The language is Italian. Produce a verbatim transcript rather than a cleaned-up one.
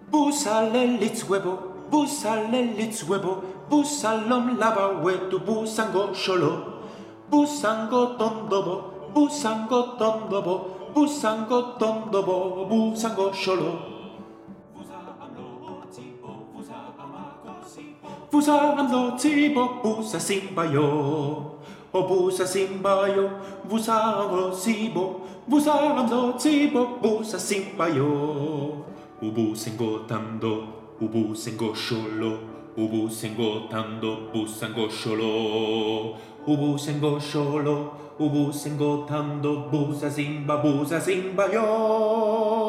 Busale litzwebo, busale litzwebo, busalom laba wetu busango sholo. Busango tondobo, busango tondobo, busango tondobo, busango sholo. Vusa amlo tibo, busa simbayo. O busa simbayo, vusa amlo sibo, vusa amlo tibo, busa simbayo. Ubu sengo tando, ubu sengo sholo, ubu sengo tando, busango sholo. Ubu sengo sholo, ubu sengo tando, busa simba, busa simbayo.